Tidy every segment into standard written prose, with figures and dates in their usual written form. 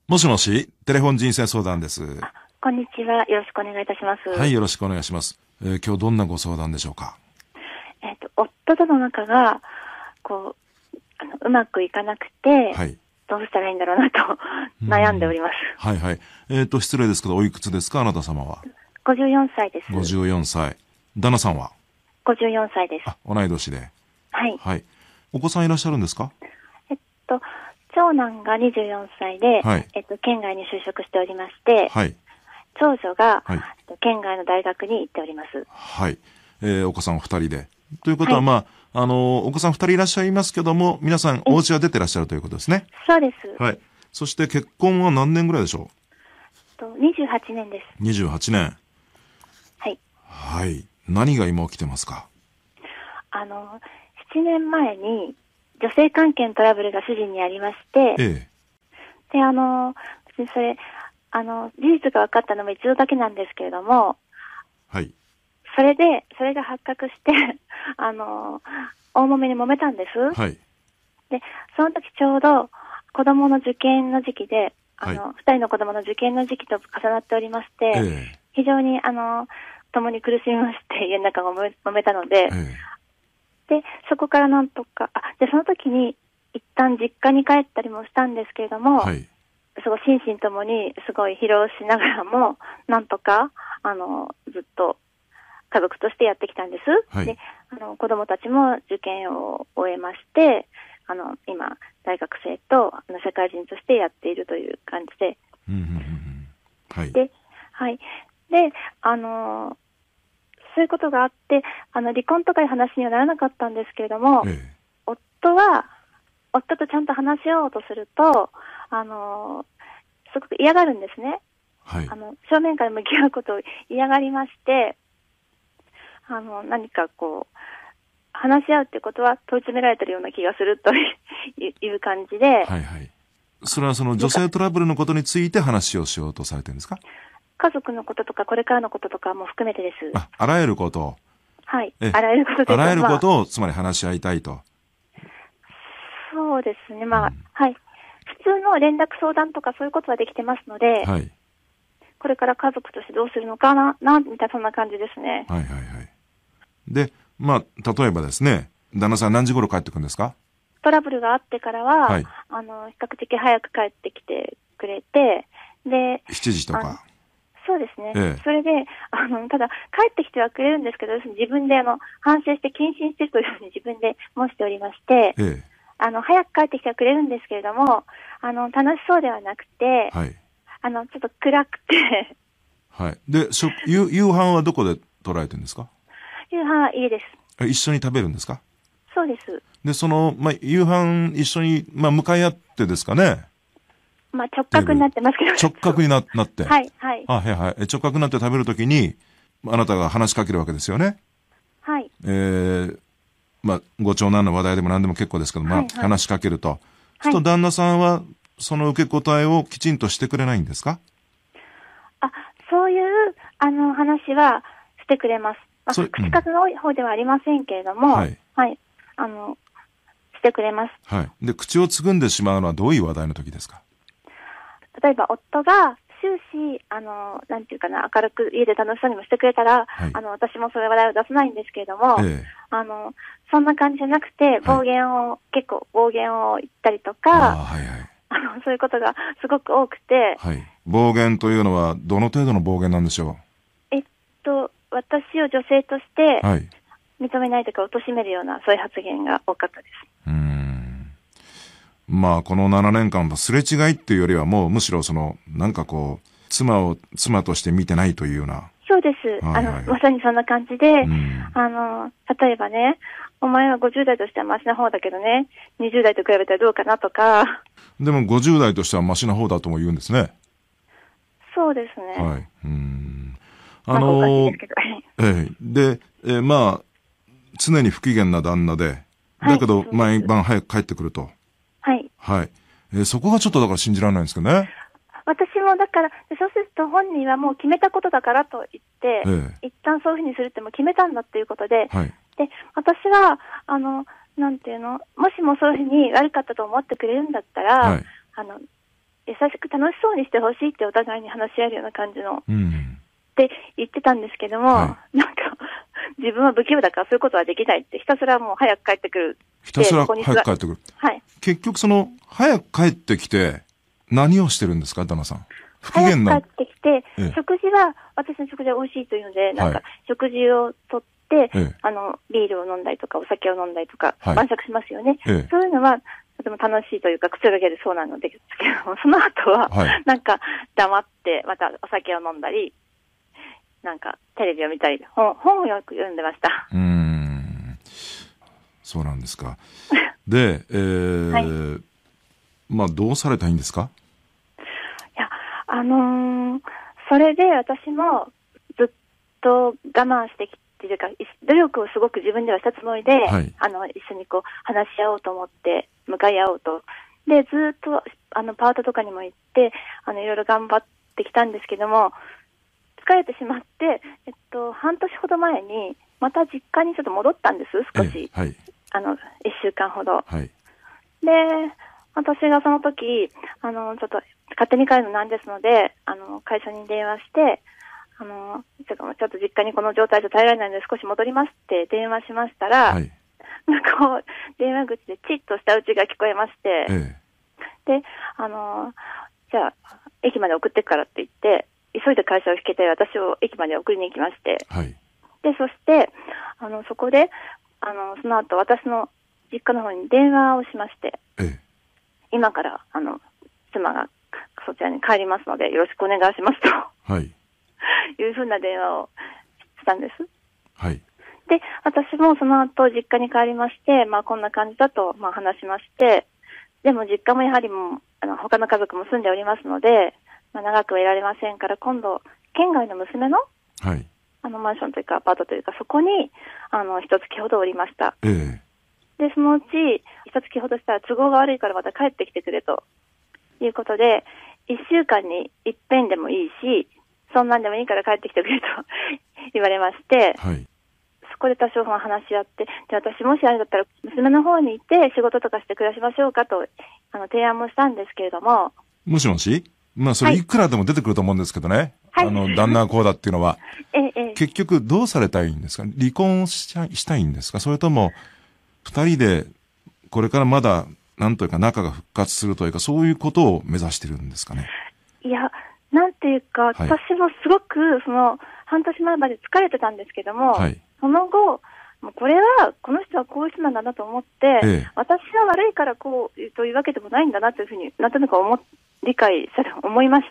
もしもし、テレフォン人生相談です。 こんにちは。よろしくお願いいたします。 はい、よろしくお願いします。今日どんなご相談でしょうか。 夫との仲が、うまくいかなくて、 はい。 どうしたらいいんだろうなと悩んでおります。 はいはい。失礼ですけど、おいくつですか、あなた様は。 54歳です。 54歳。旦那さんは 54歳です。 同い年で。 はい。 はい。お子さんいらっしゃるんですか。 長男が24歳で、 はい。 県外に就職しておりまして、 はい。 長女が、 はい。 県外の大学に行っております。 はい。お子さん2人で。ということは、 はい、 お子さん2人いらっしゃいますけども、皆さんお家は出てらっしゃるということですね。 そうです。 はい。そして結婚は何年ぐらいでしょう28年です。 28年。 はい。 はい。何が今起きてますか。 7年前に女性関係のトラブルが主人にありまして、で、別にそれ、事実が分かったのも一度だけなんですけれども、 はい。 それが発覚して、大揉めに揉めたんです。 はい。 で、その時ちょうど子供の受験の時期で、 はい、 2人の子供の受験の時期と重なっておりまして、非常に、共に苦しみまして、家の中が揉めたので、で、そこからなんとか、その時に一旦実家に帰ったりもしたんですけれども、はい、すごい心身ともにすごい疲労しながらも、なんとか、ずっと家族としてやってきたんです。はい、で、子供たちも受験を終えまして、今、大学生と社会人としてやっているという感じで。 はい。 で、はい。で、そういうことがあって、離婚とかいう話にはならなかったんですけれども、夫とちゃんと話し合おうとすると、すごく嫌がるんですね。 はい。 正面から向き合うことを嫌がりまして、何か話し合うってことは問い詰められてるような気がするという感じで。 はいはい。それはその女性トラブルのことについて話をしようとされてるんですか。 家族のこととかこれからのこととかも含めてです。 あらゆることを。 はい。あらゆることで。 あらゆることを、つまり話し合いたいと。 そうですね。はい。普通の連絡相談とかそういうことはできてますので、はい。これから家族としてどうするのかな、みたいなそんな感じですね。 はいはいはい。で、例えばですね、旦那さん何時頃帰ってくるんですか。 トラブルがあってからは、はい、比較的早く帰ってきてくれて、で、 7時とか。 そうですね。それで、ただ、帰ってきてはくれるんですけど、自分で反省して謹慎してるというふうに自分で申しておりまして、早く帰ってきてはくれるんですけれども、楽しそうではなくて、はい、ちょっと暗くて。 はい。で、夕飯はどこで取られてるんですか。 夕飯は家です。 一緒に食べるんですか。 そうです。 で、夕飯一緒に、向かい合ってですかね。 直角になってますけど。 直角になって。 はい、はい。 はいはい。直角になって食べるときに、あなたが話しかけるわけですよね。 はい。 ご長男の話題でも何でも結構ですけど、話しかけると。そうすると旦那さんは、その受け答えをきちんとしてくれないんですか。 そういう、話はしてくれます。口数の多い方ではありませんけれども、はい。はい。してくれます。 はい。で、口をつぐんでしまうのはどういう話題の時ですか。 例えば、夫が終始、なんていうかな、明るく家で楽しそうにもしてくれたら、はい、私もそういう話題を出さないんですけれども、そんな感じじゃなくて、結構暴言を言ったりとか、はいはい、そういうことがすごく多くて、 はい。暴言というのは、どの程度の暴言なんでしょう。私を女性として、認めないというか、貶めるような、そういう発言が多かったです。 この7年間はすれ違いっていうよりはもうむしろ妻を妻として見てないというような。 そうです。まさにそんな感じで、例えばね、お前は50代としてはマシな方だけどね、20代と比べたらどうかなとか。 でも50代としてはマシな方だとも言うんですね。 そうですね。 はい。 おかしいですけど。 常に不機嫌な旦那で、だけど毎晩早く帰ってくると。 はい。 はい。そこがちょっとだから信じられないんですけどね。 私もだから、そうすると本人はもう決めたことだからと言って、一旦そういうふうにするっても決めたんだっていうことで、はい、で、私は、なんていうの、もしもそういうふうに悪かったと思ってくれるんだったら、はい、 優しく楽しそうにしてほしいってお互いに話し合えるような感じの、 うん、 って言ってたんですけども、なんか、自分は不器用だからそういうことはできないって、ひたすらもう早く帰ってくる。 ひたすら早く帰ってくる。 はい。 結局早く帰ってきて、何をしてるんですか、旦那さん。不機嫌な。 早く帰ってきて、食事は、私の食事は美味しいというので、なんか、食事をとって、ビールを飲んだりとか、お酒を飲んだりとか、晩酌しますよね。そういうのは、とても楽しいというか、くつろげるそうなのですけども、その後は、なんか、黙って、またお酒を飲んだり、なんか、テレビを見たり、本をよく読んでました。 そうなんですか。で、まあ、どうされたいんですか？ いや、それで私もずっと我慢してきてというか、努力をすごく自分ではしたつもりで、一緒にこう話し合おうと思って、向かい合おうと。で、ずっと、パートとかにも行って、いろいろ頑張ってきたんですけども、疲れてしまって、半年ほど前に、また実家にちょっと戻ったんです、少し。1週間ほど。で、私がその時、ちょっと勝手に帰るのなんですので、会社に電話して、ちょっと実家にこの状態じゃ耐えられないので少し戻りますって電話しましたら、なんかこう、電話口でチッとしたうちが聞こえまして、で、じゃあ、駅まで送ってくからって言って、急いで会社を引けて私を駅まで送りに行きまして、で、そして、そこで、その後私の実家の方に電話をしまして、今から、妻がそちらに帰りますのでよろしくお願いしますと。いうふうな電話をしたんです。で、私もその後実家に帰りまして、まあこんな感じだと話しまして、でも実家もやはりもう、他の家族も住んでおりますので、長くはいられませんから、今度、県外の娘の、マンションというかアパートというか、そこに、一月ほどおりました。で、そのうち、一月ほどしたら都合が悪いからまた帰ってきてくれということで、一週間に一遍でもいいし、そんなんでもいいから帰ってきてくれと言われまして、そこで多少話し合って、で、私もしあれだったら娘の方に行って仕事とかして暮らしましょうかと、提案もしたんですけれども。 もしもし？まあ、それいくらでも出てくると思うんですけどね。旦那はこうだっていうのは。結局どうされたいんですか？離婚したいんですか？それとも、二人で、これからまだ、なんというか仲が復活するというか、そういうことを目指してるんですかね？ いや、なんていうか、私もすごく、半年前まで疲れてたんですけども、その後、もうこれは、この人はこういう人なんだなと思って、私は悪いからこうというわけでもないんだなというふうになんとなく理解思いまして、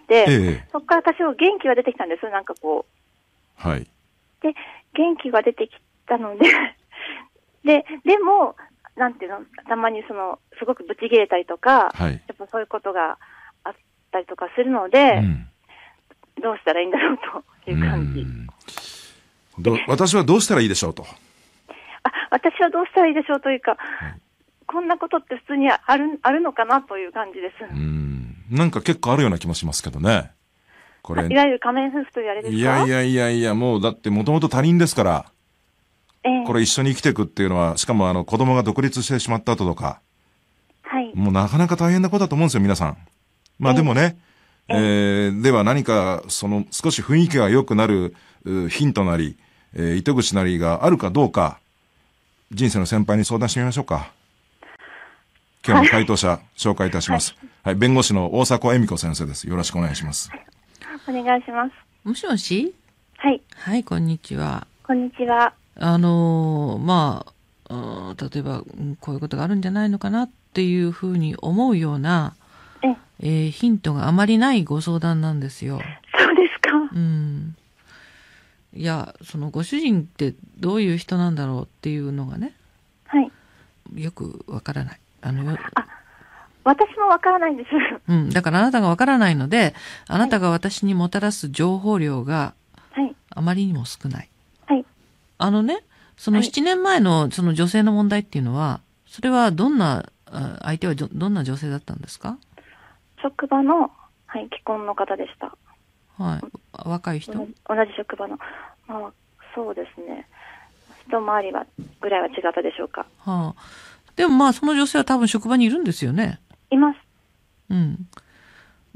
そこから多少元気が出てきたんです、なんかこう。で、元気が出てきたので、でも、なんていうの、たまにすごくブチ切れたりとか、やっぱそういうことがあったりとかするので、どうしたらいいんだろうという感じ。 私はどうしたらいいでしょうと。 私はどうしたらいいでしょうというか、こんなことって普通にあるのかなという感じです。 なんか結構あるような気もしますけどね。これ。 いわゆる仮面夫婦というあれですか？ いや、もうだってもともと他人ですから。これ一緒に生きていくっていうのは、しかも子供が独立してしまった後とか。もうなかなか大変なことだと思うんですよ、皆さん。まあでもね、では何か少し雰囲気が良くなるヒントなり、糸口なりがあるかどうか、人生の先輩に相談してみましょうか。今日の回答者、紹介いたします。弁護士の大迫恵美子先生です。よろしくお願いします。 お願いします。 もしもし？はい、こんにちは。 こんにちは。 まあ、例えば、こういうことがあるんじゃないのかなっていうふうに思うような、ヒントがあまりないご相談なんですよ。 そうですか。 いや、ご主人ってどういう人なんだろうっていうのがね、よくわからない。 私もわからないんです。 だからあなたがわからないので、あなたが私にもたらす情報量があまりにも少ない。7年前のその女性の問題っていうのは、それは相手はどんな女性だったんですか？ 職場の、既婚の方でした。 若い人？ 同じ職場の。そうですね。一回りぐらいは違ったでしょうか。でもその女性は多分職場にいるんですよね。 います。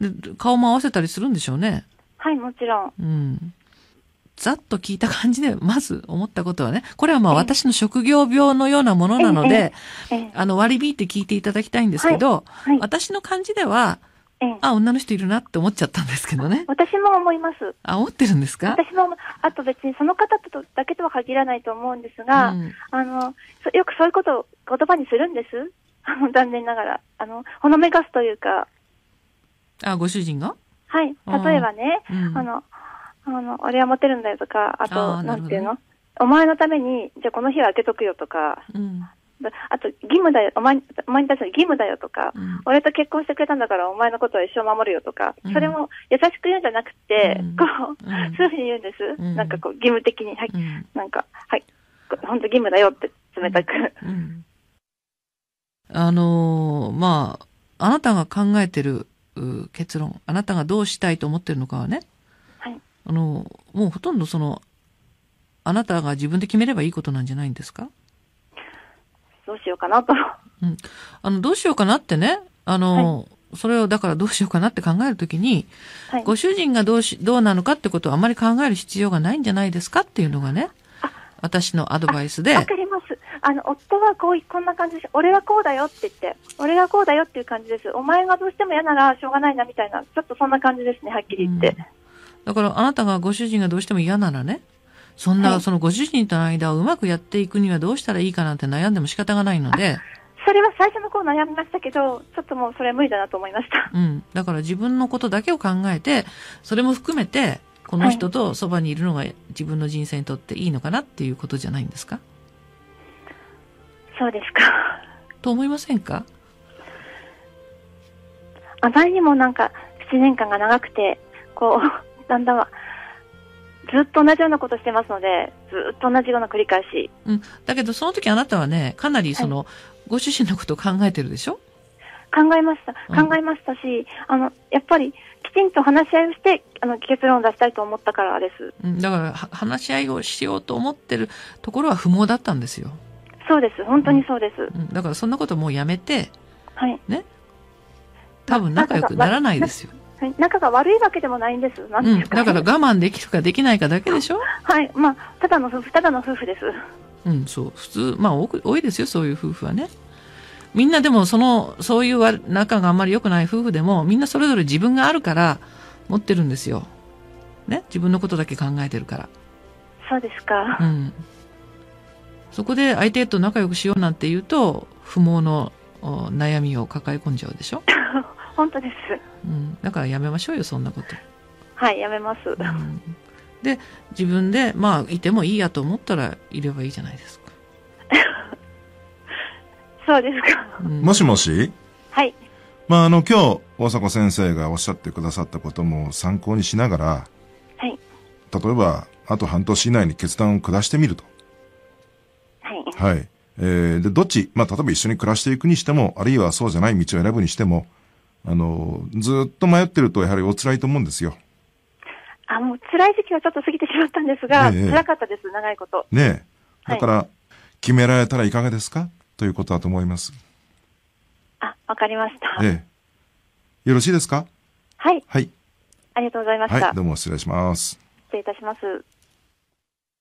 で、顔も合わせたりするんでしょうね。 はい、もちろん。 うん。ざっと聞いた感じで、まず思ったことはね、これはまあ私の職業病のようなものなので、割り引いて聞いていただきたいんですけど、私の感じでは、女の人いるなって思っちゃったんですけどね。 私も思います。 思ってるんですか？ 私も、あと別にその方とだけとは限らないと思うんですが、よくそういうことを言葉にするんです。残念ながら。ほのめかすというか。 ご主人が？ はい。例えばね、俺はモテるんだよとか、あと、なんていうの？お前のために、じゃあこの日は開けとくよとか、あと、義務だよ、お前に対する義務だよとか、俺と結婚してくれたんだからお前のことは一生守るよとか、それも優しく言うんじゃなくて、そういうふうに言うんです。なんか義務的に、はい、本当義務だよって冷たく。 まあ、あなたが考えてる結論、あなたがどうしたいと思ってるのかはね、もうほとんどあなたが自分で決めればいいことなんじゃないんですか？ どうしようかなと。 どうしようかなってね、それをだからどうしようかなって考えるときに、ご主人がどうなのかってことをあまり考える必要がないんじゃないですかっていうのがね、私のアドバイスで。 わかります。夫はこんな感じです。俺はこうだよって言って、俺がこうだよっていう感じです。お前がどうしても嫌ならしょうがないなみたいな、ちょっとそんな感じですね、はっきり言って。 だからあなたがご主人がどうしても嫌ならね、そのご主人との間をうまくやっていくにはどうしたらいいかなんて悩んでも仕方がないので。 それは最初の頃悩みましたけど、ちょっともうそれは無理だなと思いました。 だから自分のことだけを考えて、それも含めて、この人とそばにいるのが自分の人生にとっていいのかなっていうことじゃないんですか？ そうですか。 と思いませんか？ あまりにも7年間が長くて、だんだんずっと同じようなことしてますので、ずっと同じような繰り返し。 だけどその時あなたはね、かなりご主人のことを考えてるでしょ？ 考えました。考えましたし、やっぱりきちんと話し合いをして、結論を出したいと思ったからです。 だから話し合いをしようと思ってるところは不毛だったんですよ。 そうです。本当にそうです。 だからそんなこともうやめて、ね。多分仲良くならないですよ。 仲が悪いわけでもないんです。 だから我慢できるかできないかだけでしょ？ はい。まあ、ただの夫婦です。 そう。普通、まあ多いですよ、そういう夫婦はね。みんなでもそういう仲があんまり良くない夫婦でも、みんなそれぞれ自分があるから持ってるんですよ。ね？自分のことだけ考えてるから。 そうですか。 そこで相手と仲良くしようなんて言うと、不毛の悩みを抱え込んじゃうでしょ？ 本当です。 だからやめましょうよ、そんなこと。 はい、やめます。 で、自分で、いてもいいやと思ったらいればいいじゃないですか。 そうですか。 もしもし？ はい。 今日、大迫先生がおっしゃってくださったことも参考にしながら、 はい。 例えば、あと半年以内に決断を下してみると。はい。で、どっち、例えば一緒に暮らしていくにしても、あるいはそうじゃない道を選ぶにしても、ずっと迷ってるとやはりお辛いと思うんですよ。 もう辛い時期はちょっと過ぎてしまったんですが、辛かったです、長いこと。 ねえ。だから、決められたらいかがですかということだと思います。 わかりました。 よろしいですか？ はい。 はい。 ありがとうございました。 はい、どうも失礼します。 失礼いたします。